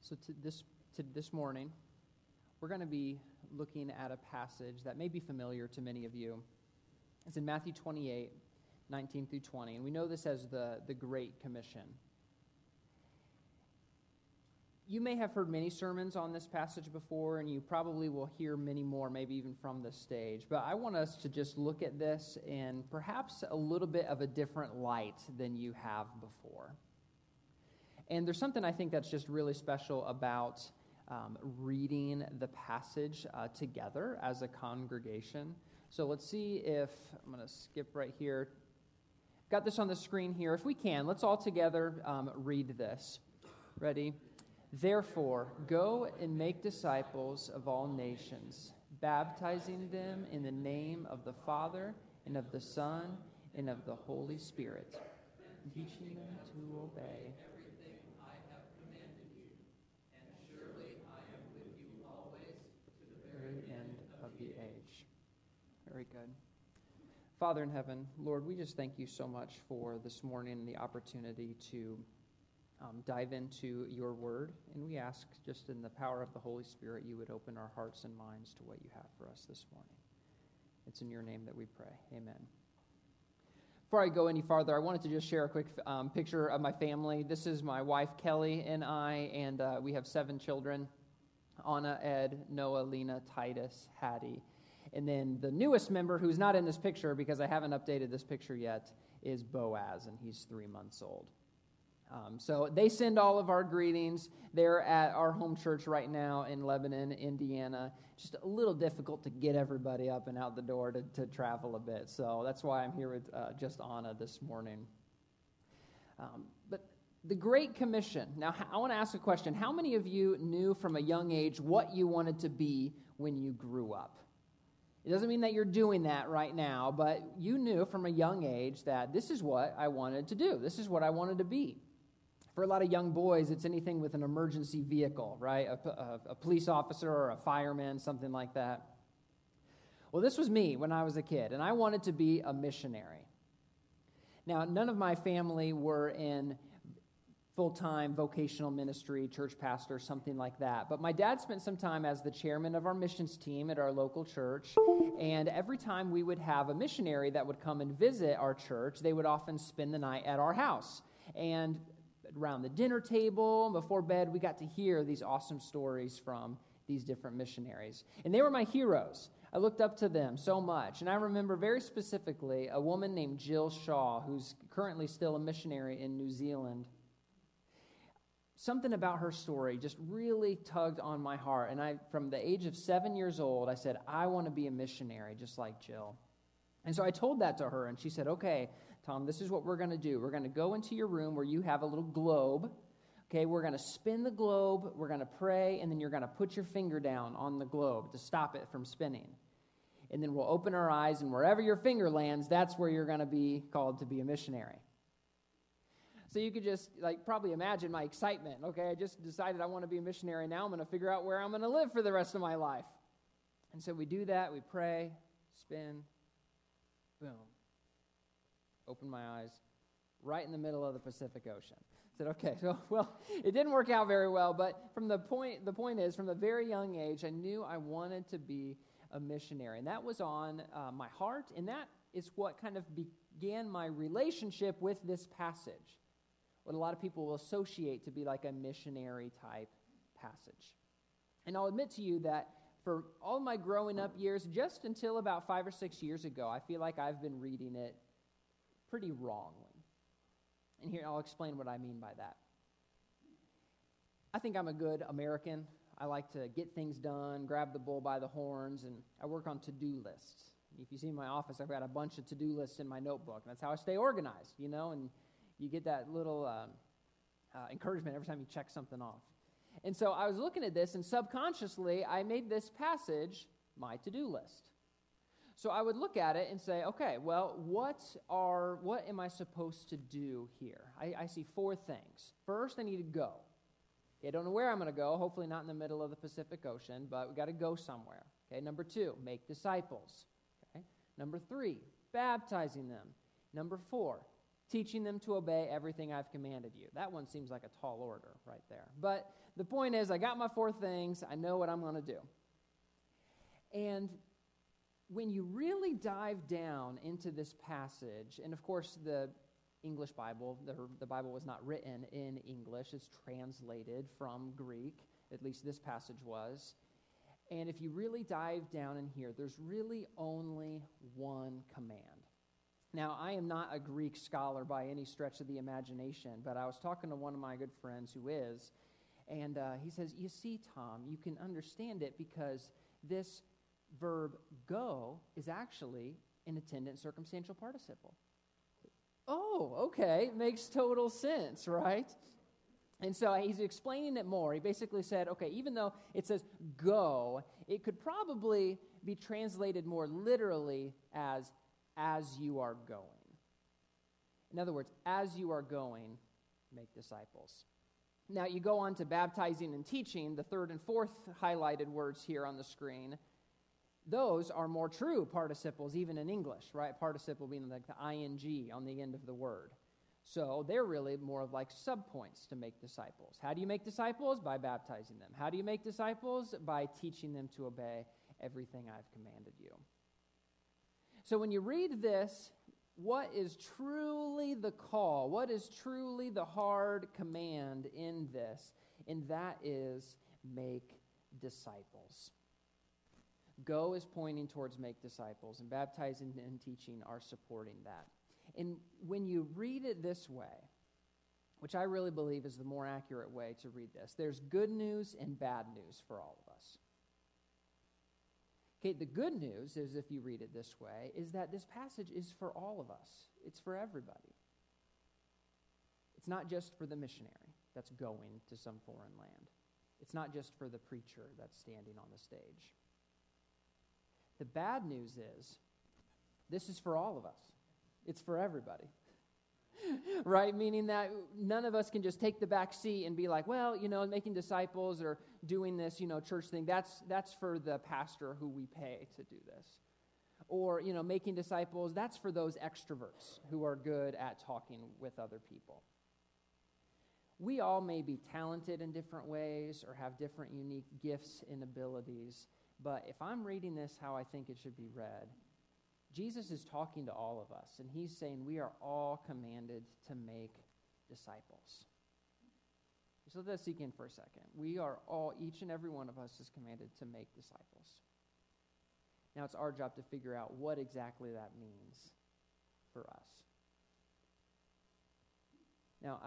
So this morning, we're going to be looking at a passage that may be familiar to many of you. It's in Matthew 28, 19 through 20, and we know this as the Great Commission. You may have heard many sermons on this passage before, and you probably will hear many more, maybe even from this stage. But I want us to just look at this in perhaps a little bit of a different light than you have before. And there's something I think that's just really special about reading the passage together as a congregation. So let's see if, I'm going to skip right here. Got this on the screen here. If we can, let's all together read this. Ready? Therefore, go and make disciples of all nations, baptizing them in the name of the Father, and of the Son, and of the Holy Spirit, teaching them to obey everything I have commanded you, and surely I am with you always to the very end of the age. Very good. Father in heaven, Lord, we just thank you so much for this morning and the opportunity to dive into your word, and we ask just in the power of the Holy Spirit you would open our hearts and minds to what you have for us this morning. It's in your name that we pray. Amen. Before I go any farther, I wanted to just share a quick picture of my family. This is my wife Kelly and I, and we have 7 children: Anna, Ed, Noah, Lena, Titus, Hattie. And then the newest member, who's not in this picture because I haven't updated this picture yet, is Boaz, and he's 3 months old. So they send all of our greetings. They're at our home church right now in Lebanon, Indiana. Just a little difficult to get everybody up and out the door to travel a bit. So that's why I'm here with just Anna this morning. But the Great Commission. Now, I want to ask a question. How many of you knew from a young age what you wanted to be when you grew up? It doesn't mean that you're doing that right now, but you knew from a young age that this is what I wanted to do. This is what I wanted to be. For a lot of young boys, it's anything with an emergency vehicle, right? A police officer or a fireman, something like that. Well, this was me when I was a kid, and I wanted to be a missionary. Now, none of my family were in full-time vocational ministry, church pastor, something like that. But my dad spent some time as the chairman of our missions team at our local church, and every time we would have a missionary that would come and visit our church, they would often spend the night at our house. And around the dinner table, before bed, we got to hear these awesome stories from these different missionaries. And they were my heroes. I looked up to them so much. And I remember very specifically a woman named Jill Shaw, who's currently still a missionary in New Zealand. Something about her story just really tugged on my heart. And from the age of 7 years old, I said, I want to be a missionary just like Jill. And so I told that to her, and she said, okay, Tom, this is what we're going to do. We're going to go into your room where you have a little globe. Okay, we're going to spin the globe, we're going to pray, and then you're going to put your finger down on the globe to stop it from spinning. And then we'll open our eyes, and wherever your finger lands, that's where you're going to be called to be a missionary. So you could just probably imagine my excitement. Okay, I just decided I want to be a missionary. Now I'm going to figure out where I'm going to live for the rest of my life. And so we do that. We pray, spin, boom. Open my eyes, right in the middle of the Pacific Ocean. I said, okay, so, well, it didn't work out very well, but the point is, from a very young age, I knew I wanted to be a missionary. And that was on my heart, and that is what kind of began my relationship with this passage, what a lot of people will associate to be like a missionary-type passage. And I'll admit to you that for all my growing up years, just until about 5 or 6 years ago, I feel like I've been reading it pretty wrongly. And here, I'll explain what I mean by that. I think I'm a good American. I like to get things done, grab the bull by the horns, and I work on to-do lists. If you see my office, I've got a bunch of to-do lists in my notebook. That's how I stay organized, and you get that little encouragement every time you check something off. And so I was looking at this, and subconsciously, I made this passage my to-do list. So I would look at it and say, okay, well, what am I supposed to do here? I see 4 things. First, I need to go. Okay, I don't know where I'm going to go, hopefully not in the middle of the Pacific Ocean, but we got to go somewhere. Okay, number 2, make disciples. Okay, number 3, baptizing them. Number 4, teaching them to obey everything I've commanded you. That one seems like a tall order right there. But the point is, I got my 4 things. I know what I'm going to do. And when you really dive down into this passage, and of course the English Bible, the Bible was not written in English. It's translated from Greek, at least this passage was. And if you really dive down in here, there's really only one command. Now, I am not a Greek scholar by any stretch of the imagination, but I was talking to one of my good friends who is, and he says, you see, Tom, you can understand it because this verb go is actually an attendant circumstantial participle. Oh, okay, makes total sense, right? And so he's explaining it more. He basically said, okay, even though it says go, it could probably be translated more literally as you are going. In other words, as you are going, make disciples. Now, you go on to baptizing and teaching, the 3rd and 4th highlighted words here on the screen. Those are more true participles, even in English, right? Participle being like the ing on the end of the word. So they're really more of like subpoints to make disciples. How do you make disciples? By baptizing them. How do you make disciples? By teaching them to obey everything I've commanded you. So when you read this, what is truly the call? What is truly the hard command in this? And that is make disciples. Go is pointing towards make disciples, and baptizing and teaching are supporting that. And when you read it this way, which I really believe is the more accurate way to read this, there's good news and bad news for all of us. Okay, the good news is, if you read it this way, is that this passage is for all of us. It's for everybody. It's not just for the missionary that's going to some foreign land. It's not just for the preacher that's standing on the stage. The bad news is, this is for all of us. It's for everybody. Right? Meaning that none of us can just take the back seat and be like, well, making disciples or doing this, church thing, that's for the pastor who we pay to do this. Or, making disciples, that's for those extroverts who are good at talking with other people. We all may be talented in different ways or have different unique gifts and abilities, but if I'm reading this how I think it should be read, Jesus is talking to all of us, and he's saying we are all commanded to make disciples. So let that sink in for a second. We are all, each and every one of us is commanded to make disciples. Now it's our job to figure out what exactly that means for us. Now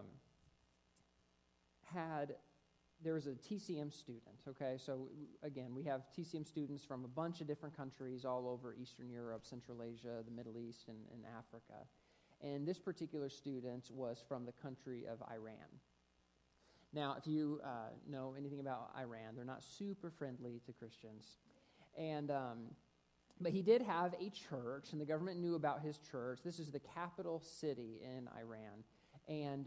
there was a TCM student, okay? So again, we have TCM students from a bunch of different countries all over Eastern Europe, Central Asia, the Middle East, and Africa. And this particular student was from the country of Iran. Now, if you know anything about Iran, they're not super friendly to Christians. And but he did have a church, and the government knew about his church. This is the capital city in Iran. And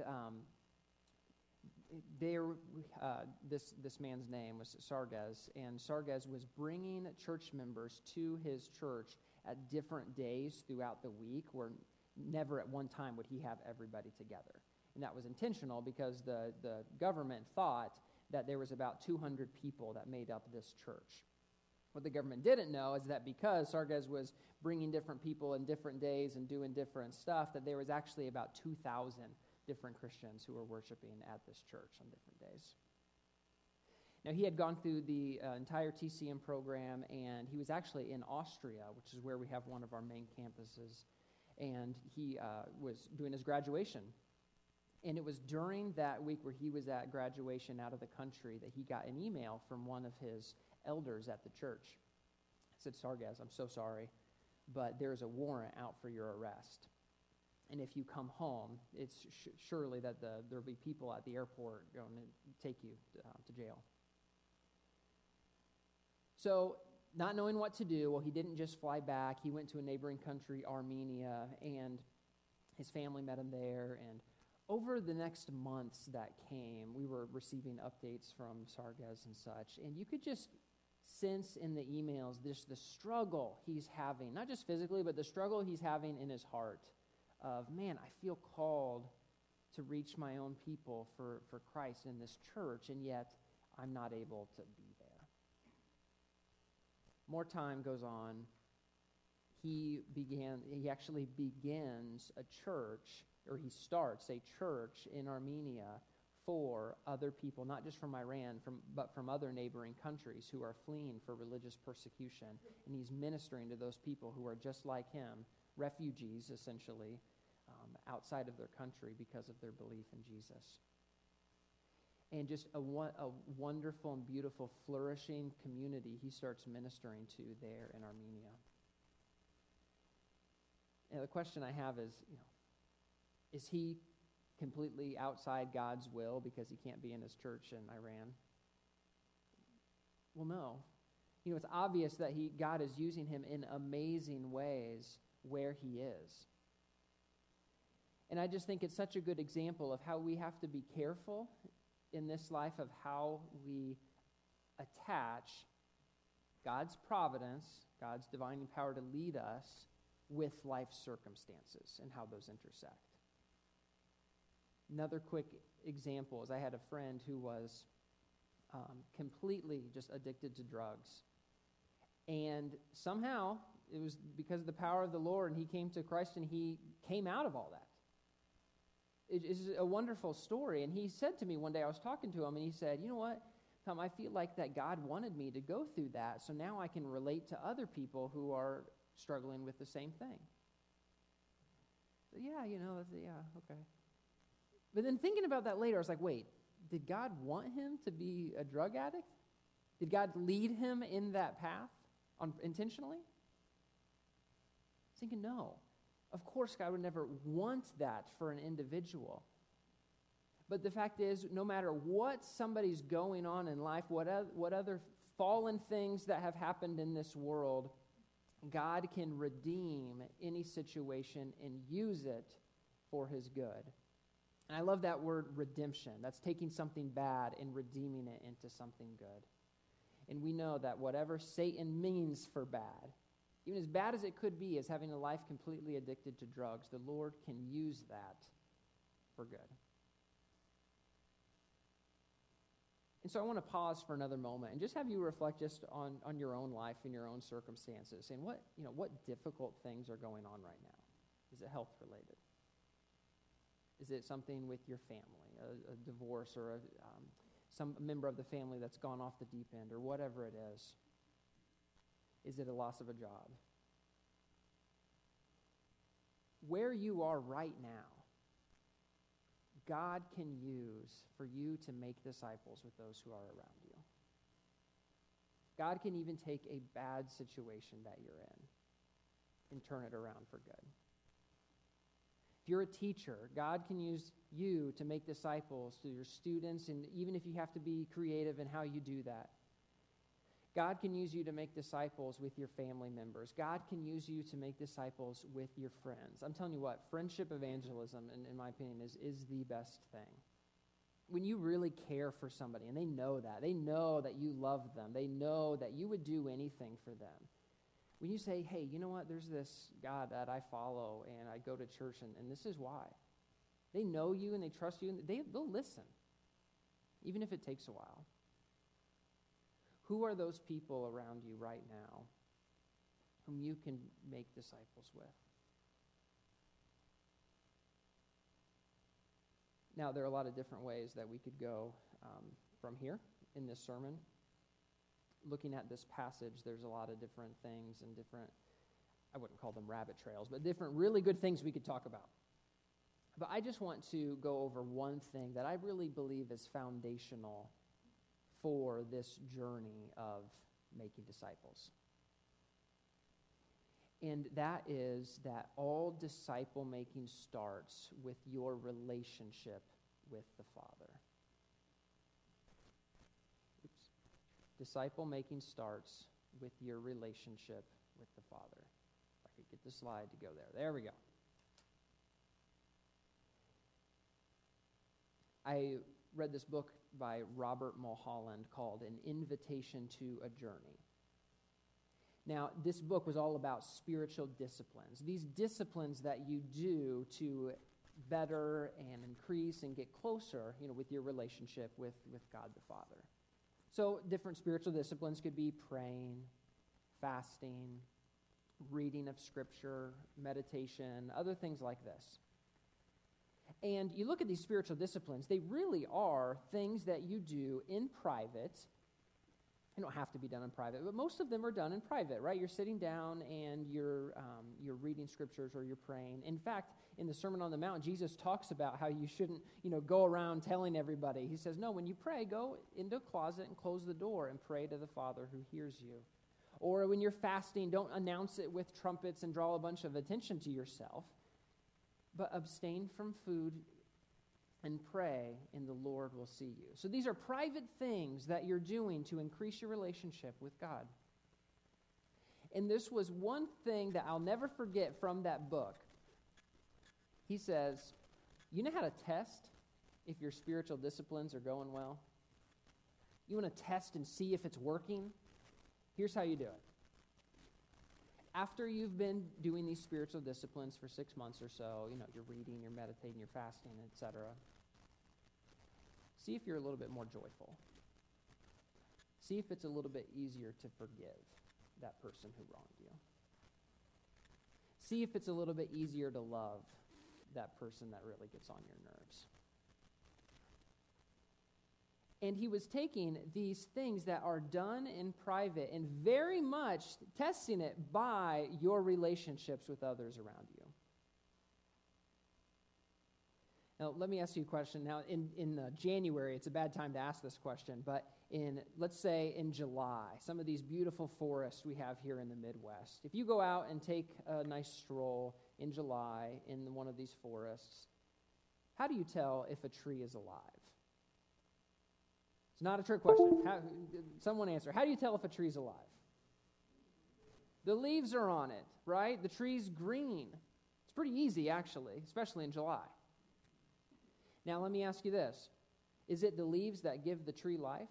this man's name was Sargez, and Sargez was bringing church members to his church at different days throughout the week, where never at one time would he have everybody together. And that was intentional because the government thought that there was about 200 people that made up this church. What the government didn't know is that because Sargez was bringing different people in different days and doing different stuff, that there was actually about 2,000 different Christians who were worshiping at this church on different days. Now, he had gone through the entire TCM program, and he was actually in Austria, which is where we have one of our main campuses, and he was doing his graduation. And it was during that week where he was at graduation out of the country that he got an email from one of his elders at the church. It said, Sargez, I'm so sorry, but there's a warrant out for your arrest. And if you come home, it's surely that there'll be people at the airport going to take you to jail. So, not knowing what to do, well, he didn't just fly back. He went to a neighboring country, Armenia, and his family met him there. And over the next months that came, we were receiving updates from Sargez and such. And you could just sense in the emails the struggle he's having, not just physically, but the struggle he's having in his heart of, man, I feel called to reach my own people for Christ in this church, and yet I'm not able to be there. More time goes on. He actually begins a church, or he starts a church in Armenia for other people, not just from Iran, but from other neighboring countries who are fleeing for religious persecution. And he's ministering to those people who are just like him, refugees, essentially, outside of their country because of their belief in Jesus. And just a wonderful and beautiful, flourishing community he starts ministering to there in Armenia. And the question I have is he completely outside God's will because he can't be in his church in Iran? Well, no. It's obvious that God is using him in amazing ways where he is. And I just think it's such a good example of how we have to be careful in this life of how we attach God's providence, God's divine power to lead us with life circumstances and how those intersect. Another quick example is I had a friend who was completely just addicted to drugs. And somehow, it was because of the power of the Lord, and he came to Christ, and he came out of all that. It is a wonderful story. And he said to me one day, I was talking to him, and he said, you know what, Tom, I feel like that God wanted me to go through that, so now I can relate to other people who are struggling with the same thing. So, okay. But then thinking about that later, I was like, wait, did God want him to be a drug addict? Did God lead him in that path intentionally? I was thinking, no. Of course, God would never want that for an individual. But the fact is, no matter what somebody's going on in life, what other fallen things that have happened in this world, God can redeem any situation and use it for his good. And I love that word redemption. That's taking something bad and redeeming it into something good. And we know that whatever Satan means for bad, even as bad as it could be, as having a life completely addicted to drugs, the Lord can use that for good. And so I want to pause for another moment and just have you reflect just on your own life and your own circumstances and what difficult things are going on right now. Is it health related? Is it something with your family, a divorce, or some member of the family that's gone off the deep end, or whatever it is? Is it a loss of a job? Where you are right now, God can use for you to make disciples with those who are around you. God can even take a bad situation that you're in and turn it around for good. If you're a teacher, God can use you to make disciples to your students, and even if you have to be creative in how you do that. God can use you to make disciples with your family members. God can use you to make disciples with your friends. I'm telling you what, friendship evangelism, in my opinion, is the best thing. When you really care for somebody, and they know that you love them, they know that you would do anything for them. When you say, hey, you know what, there's this God that I follow, and I go to church, and this is why. They know you, and they trust you, and they'll listen, even if it takes a while. Who are those people around you right now whom you can make disciples with? Now, there are a lot of different ways that we could go from here in this sermon. Looking at this passage, there's a lot of different things and different, I wouldn't call them rabbit trails, but different really good things we could talk about. But I just want to go over one thing that I really believe is foundational for this journey of making disciples. And that is that all disciple making starts with your relationship with the Father. Disciple making starts with your relationship with the Father. If I could get the slide to go there. There we go. I read this book by Robert Mulholland called An Invitation to a Journey. Now, this book was all about spiritual disciplines, these disciplines that you do to better and increase and get closer, with your relationship with God the Father. So different spiritual disciplines could be praying, fasting, reading of Scripture, meditation, other things like this. And you look at these spiritual disciplines, they really are things that you do in private. They don't have to be done in private, but most of them are done in private, right? You're sitting down and you're reading Scriptures or you're praying. In fact, in the Sermon on the Mount, Jesus talks about how you shouldn't, go around telling everybody. He says, no, when you pray, go into a closet and close the door and pray to the Father who hears you. Or when you're fasting, don't announce it with trumpets and draw a bunch of attention to yourself, but abstain from food and pray, and the Lord will see you. So these are private things that you're doing to increase your relationship with God. And this was one thing that I'll never forget from that book. He says, you know how to test if your spiritual disciplines are going well? You want to test and see if it's working? Here's how you do it. After you've been doing these spiritual disciplines for 6 months or so, you're reading, you're meditating, you're fasting, etc. See if you're a little bit more joyful. See if it's a little bit easier to forgive that person who wronged you. See if it's a little bit easier to love that person that really gets on your nerves. And he was taking these things that are done in private and very much testing it by your relationships with others around you. Now, let me ask you a question. Now, in January, it's a bad time to ask this question, but let's say in July, some of these beautiful forests we have here in the Midwest, if you go out and take a nice stroll in July in one of these forests, how do you tell if a tree is alive? It's not a trick question. Someone answer. How do you tell if a tree's alive? The leaves are on it, right? The tree's green. It's pretty easy, actually, especially in July. Now, let me ask you this. Is it the leaves that give the tree life?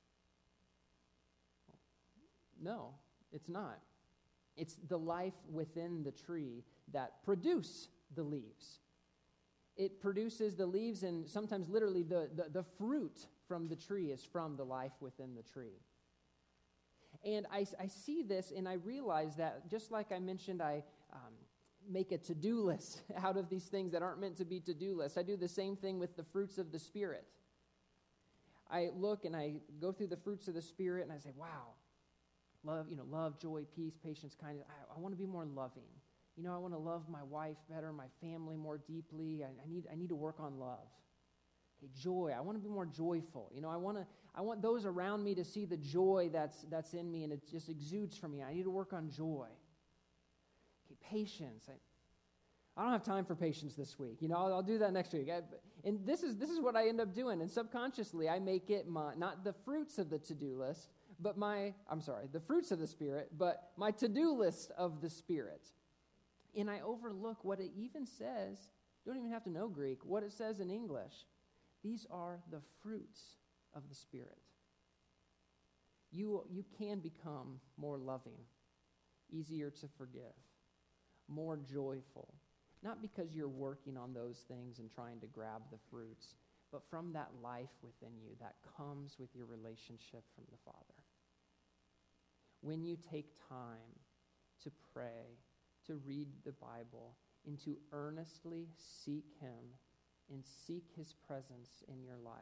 No, it's not. It's the life within the tree that produce the leaves. It produces the leaves, and sometimes literally the fruit from the tree is from the life within the tree. And I see this, and I realize that just like I mentioned, I make a to-do list out of these things that aren't meant to be to-do lists. I do the same thing with the fruits of the Spirit. I look and I go through the fruits of the Spirit, and I say, wow, love, joy, peace, patience, kindness. I want to be more loving. I want to love my wife better, my family more deeply. I need to work on love. Okay, joy. I want to be more joyful. I want those around me to see the joy that's in me, and it just exudes from me. I need to work on joy. Okay, patience. I don't have time for patience this week. I'll do that next week. And this is what I end up doing. And subconsciously, I make it not the fruits of the to-do list, but the fruits of the Spirit, but my to-do list of the Spirit. And I overlook what it even says. You don't even have to know Greek. What it says in English. These are the fruits of the Spirit. You can become more loving, easier to forgive, more joyful. Not because you're working on those things and trying to grab the fruits, but from that life within you that comes with your relationship from the Father. When you take time to pray, to read the Bible, and to earnestly seek Him and seek His presence in your life,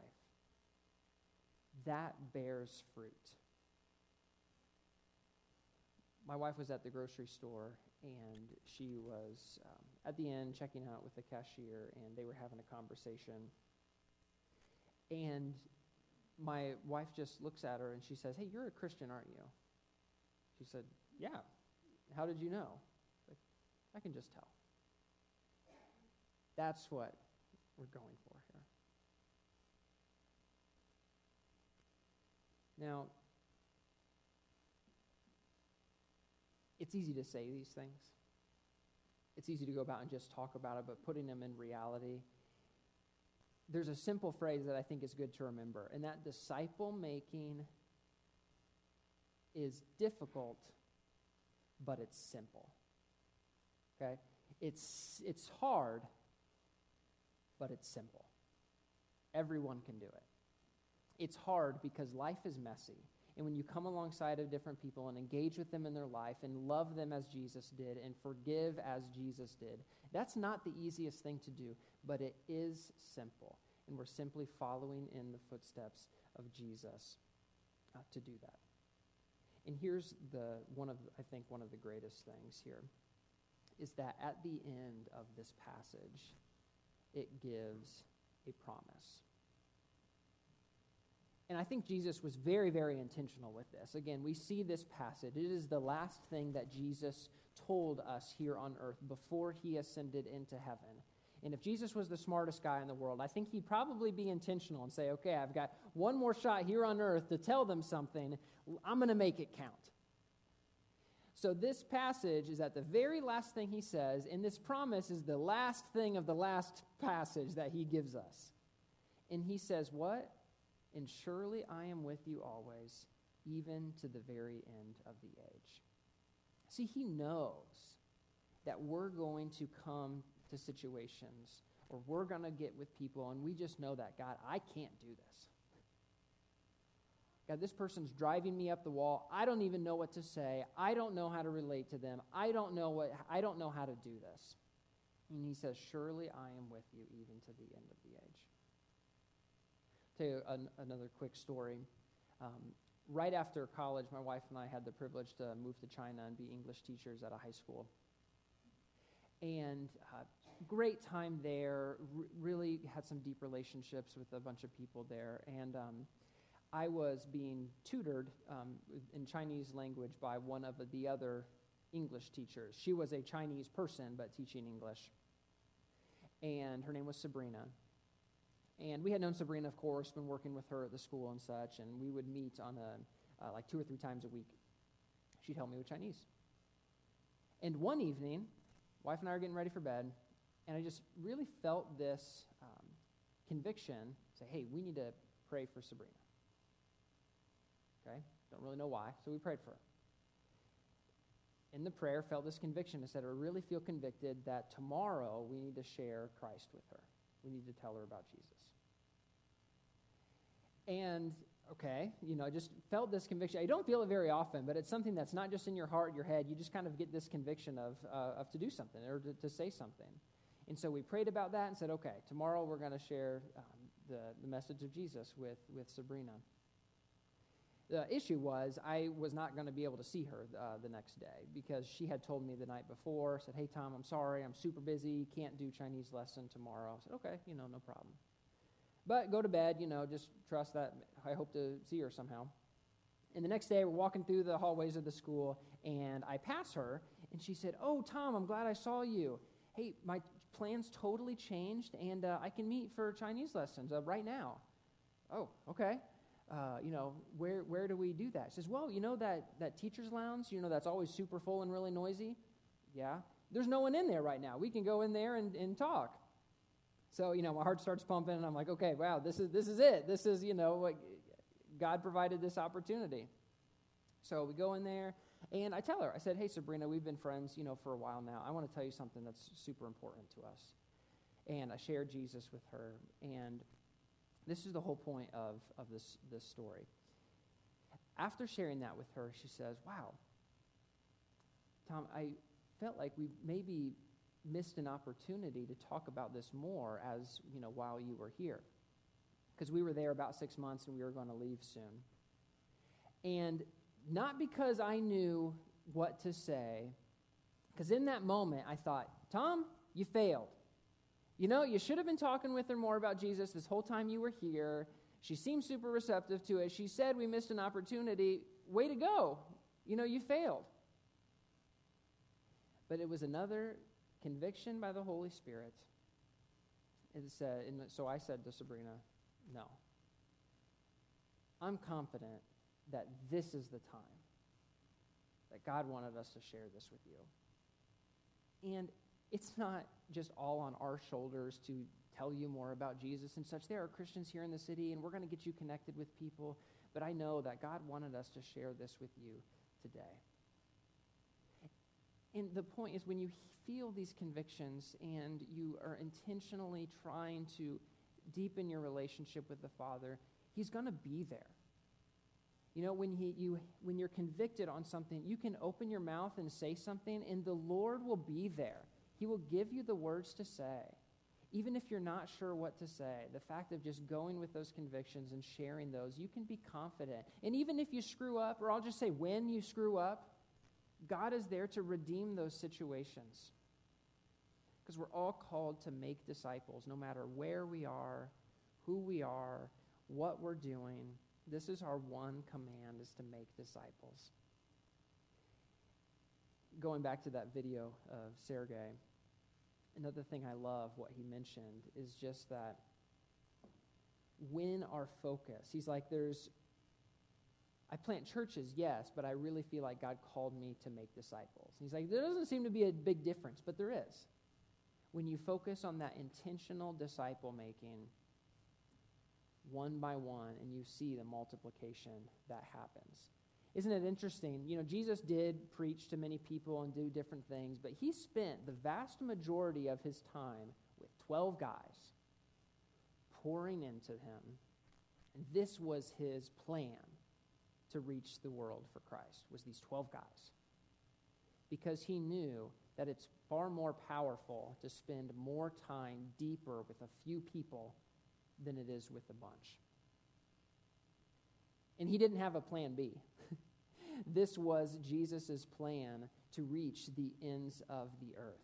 that bears fruit. My wife was at the grocery store, and she was at the end checking out with the cashier, and they were having a conversation. And my wife just looks at her, and she says, "Hey, you're a Christian, aren't you?" She said, "Yeah." "How did you know?" "I can just tell." That's what we're going for here. Now, it's easy to say these things. It's easy to go about and just talk about it, but putting them in reality, there's a simple phrase that I think is good to remember, and that disciple making is difficult but it's simple. Okay? It's hard, but it's simple. Everyone can do it. It's hard because life is messy. And when you come alongside of different people and engage with them in their life and love them as Jesus did and forgive as Jesus did, that's not the easiest thing to do, but it is simple. And we're simply following in the footsteps of Jesus to do that. And here's one of the greatest things here is that at the end of this passage, it gives a promise. And I think Jesus was very, very intentional with this. Again, we see this passage. It is the last thing that Jesus told us here on earth before he ascended into heaven. And if Jesus was the smartest guy in the world, I think he'd probably be intentional and say, okay, I've got one more shot here on earth to tell them something. I'm going to make it count. So this passage is at the very last thing he says, and this promise is the last thing of the last passage that he gives us. And he says, what? And surely I am with you always, even to the very end of the age. See, he knows that we're going to come to situations or we're going to get with people, and we just know that, God, I can't do this. God, this person's driving me up the wall. I don't even know what to say. I don't know how to relate to them. I don't know how to do this. And he says, surely I am with you even to the end of the age. Tell you another quick story. Right after college, my wife and I had the privilege to move to China and be English teachers at a high school. And great time there, really had some deep relationships with a bunch of people there. And I was being tutored in Chinese language by one of the other English teachers. She was a Chinese person, but teaching English. And her name was Sabrina. And we had known Sabrina, of course, been working with her at the school and such, and we would meet on like 2 or 3 times a week. She'd help me with Chinese. And one evening, wife and I are getting ready for bed, and I just really felt this conviction, say, hey, we need to pray for Sabrina. Okay? Don't really know why, so we prayed for her. In the prayer, felt this conviction. I said, I really feel convicted that tomorrow we need to share Christ with her. We need to tell her about Jesus. And, okay, I just felt this conviction. I don't feel it very often, but it's something that's not just in your heart, your head. You just kind of get this conviction of to do something or to say something. And so we prayed about that and said, okay, tomorrow we're going to share the message of Jesus with Sabrina. The issue was I was not going to be able to see her the next day because she had told me the night before, said, hey, Tom, I'm sorry, I'm super busy, can't do Chinese lesson tomorrow. I said, okay, no problem. But go to bed, just trust that I hope to see her somehow. And the next day, we're walking through the hallways of the school, and I pass her, and she said, oh, Tom, I'm glad I saw you. Hey, my plans totally changed, and I can meet for Chinese lessons right now. Oh, okay. Where do we do that? She says, well, that teacher's lounge, that's always super full and really noisy. Yeah. There's no one in there right now. We can go in there and talk. So, my heart starts pumping, and I'm like, okay, wow, this is it. This is, what God provided this opportunity. So we go in there, and I tell her, I said, hey, Sabrina, we've been friends, for a while now. I want to tell you something that's super important to us. And I shared Jesus with her, and this is the whole point of this story. After sharing that with her, she says, wow, Tom, I felt like we maybe missed an opportunity to talk about this more as, while you were here. Because we were there about 6 months and we were going to leave soon. And not because I knew what to say, because in that moment I thought, Tom, you failed. You should have been talking with her more about Jesus this whole time you were here. She seemed super receptive to it. She said we missed an opportunity. Way to go. You failed. But it was another conviction by the Holy Spirit. So I said to Sabrina, no. I'm confident that this is the time that God wanted us to share this with you. And it's not just all on our shoulders to tell you more about Jesus and such. There are Christians here in the city, and we're going to get you connected with people. But I know that God wanted us to share this with you today. And the point is, when you feel these convictions and you are intentionally trying to deepen your relationship with the Father, he's going to be there. You know, when you're convicted on something, you can open your mouth and say something, and the Lord will be there. He will give you the words to say. Even if you're not sure what to say, the fact of just going with those convictions and sharing those, you can be confident. And even if you screw up, or I'll just say when you screw up, God is there to redeem those situations. Because we're all called to make disciples, no matter where we are, who we are, what we're doing. This is our one command, is to make disciples. Going back to that video of Sergey, another thing I love what he mentioned is just that when our focus, he's like, I plant churches, yes, but I really feel like God called me to make disciples. He's like, there doesn't seem to be a big difference, but there is. When you focus on that intentional disciple making, one by one, and you see the multiplication that happens. Isn't it interesting? You know, Jesus did preach to many people and do different things, but he spent the vast majority of his time with 12 guys pouring into him. And this was his plan to reach the world for Christ, was these 12 guys. Because he knew that it's far more powerful to spend more time deeper with a few people than it is with a bunch. And he didn't have a plan B. This was Jesus' plan to reach the ends of the earth.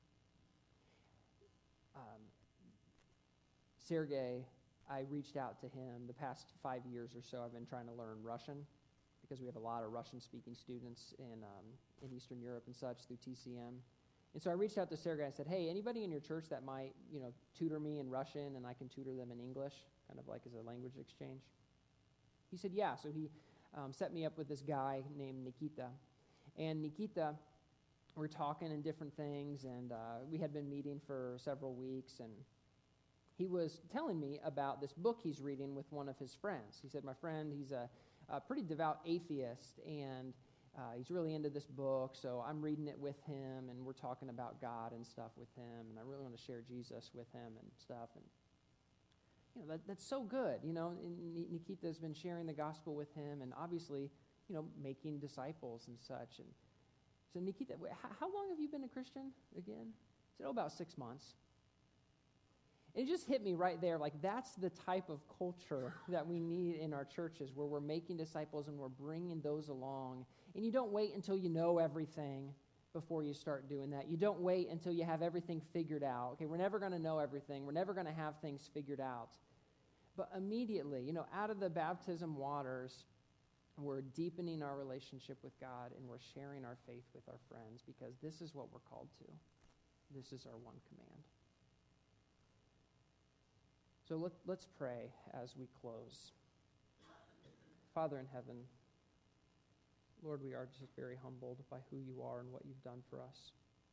Sergey, I reached out to him the past 5 years or so. I've been trying to learn Russian because we have a lot of Russian-speaking students in Eastern Europe and such through TCM. And so I reached out to Sergey. I said, hey, anybody in your church that might, tutor me in Russian and I can tutor them in English, kind of like as a language exchange? He said, yeah. So he set me up with this guy named Nikita. And Nikita, we're talking and different things, and we had been meeting for several weeks, and he was telling me about this book he's reading with one of his friends. He said, my friend, he's a pretty devout atheist, and he's really into this book, so I'm reading it with him, and we're talking about God and stuff with him, and I really want to share Jesus with him and stuff. And that's so good. And Nikita's been sharing the gospel with him, and obviously, making disciples and such. And so, Nikita, how long have you been a Christian again? He said, about 6 months. And it just hit me right there, like that's the type of culture that we need in our churches, where we're making disciples and we're bringing those along. And you don't wait until you know everything before you start doing that. You don't wait until you have everything figured out. Okay, we're never going to know everything. We're never going to have things figured out. But immediately, out of the baptism waters, we're deepening our relationship with God, and we're sharing our faith with our friends, because this is what we're called to. This is our one command. So let's pray as we close. Father in heaven, Lord, we are just very humbled by who you are and what you've done for us.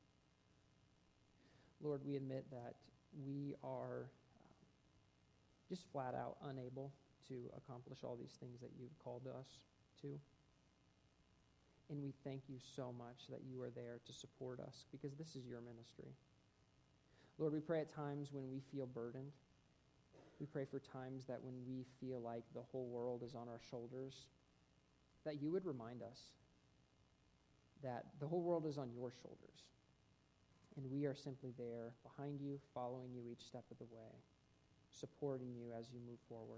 Lord, we admit that we are just flat out unable to accomplish all these things that you've called us to. And we thank you so much that you are there to support us, because this is your ministry. Lord, we pray at times when we feel burdened. We pray for times that when we feel like the whole world is on our shoulders, that you would remind us that the whole world is on your shoulders. And we are simply there behind you, following you each step of the way, supporting you as you move forward.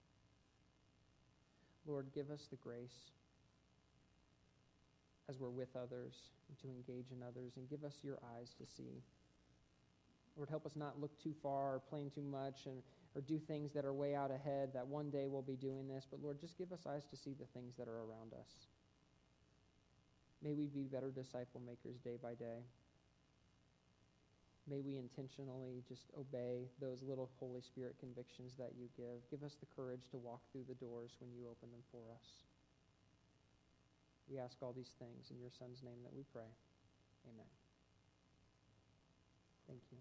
Lord, give us the grace as we're with others and to engage in others, and give us your eyes to see. Lord, help us not look too far or plan too much or do things that are way out ahead, that one day we'll be doing this. But Lord, just give us eyes to see the things that are around us. May we be better disciple makers day by day. May we intentionally just obey those little Holy Spirit convictions that you give. Give us the courage to walk through the doors when you open them for us. We ask all these things in your Son's name that we pray. Amen. Thank you.